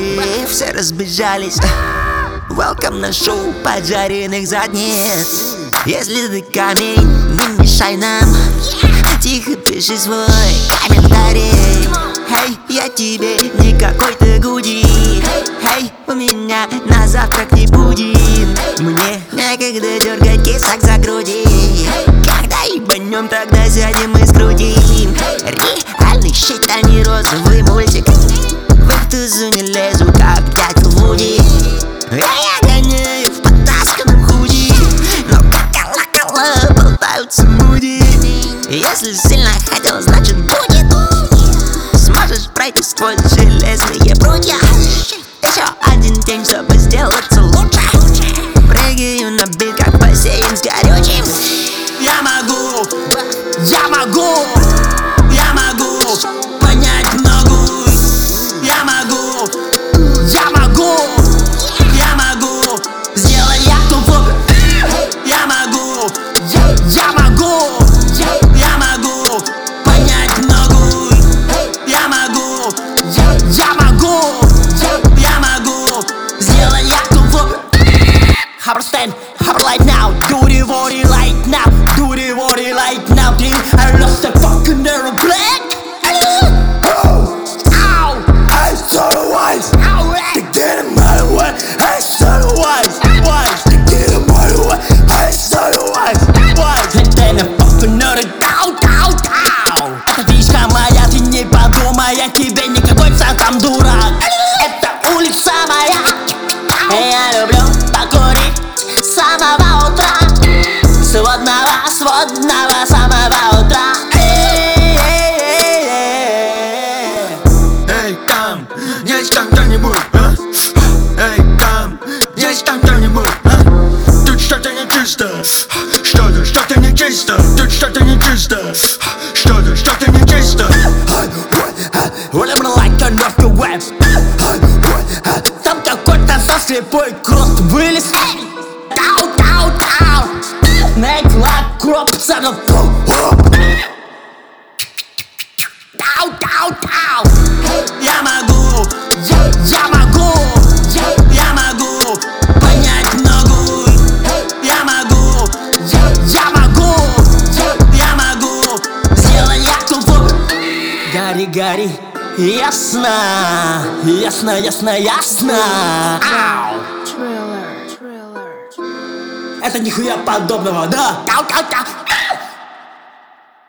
все разбежались. Welcome на шоу поджаренных задниц. Если ты камень, не мешай нам. Тихо пиши свой комментарий. Хей, я тебе не какой-то гуди. Хей, у меня на завтрак не будем. Мне некогда дергать кисок за груди. Когда ебанем, тогда сядем и скрутим. Реальный щит, а не розовый мультик. В их тузу не лезу, как дятел Вуди. Я гоняю в потасканном худи, но как колокола болтаются муди. Если сильно хотел, значит будет. Сможешь пройти сквозь железные прутья. Еще один день, чтобы сделаться лучше. Прыгаю на бит, как бассейн с горючим. Я могу понять многую. Я могу сделать яхту. Я могу понять многую. Я могу сделать яхту. Understand, right now, do the worry right now, do the worry right now. I lost the fucking aeroplane. Ow! I saw the wise. They get him out of the way. I saw the wise. They get him out of the way. I saw the wise. And then I fucking know the down. Это фишка моя, ты не подумай, я тебе никакой сам дурак. Это улица моя. Я люблю покурить с самого утра. Сводного самого утра. Эй, там, есть там кто-нибудь, а? Эй, там, есть там кто-нибудь, а? Тут что-то нечисто. Что-то нечисто. Тут что-то нечисто. Что-то нечисто. Whatever like on the web. Там какой-то слепой крот вылез. Make like crops out of Я могу понять многую. Я могу сделать яхту. Гори, ясно. Ау! Это нихуя подобного, да?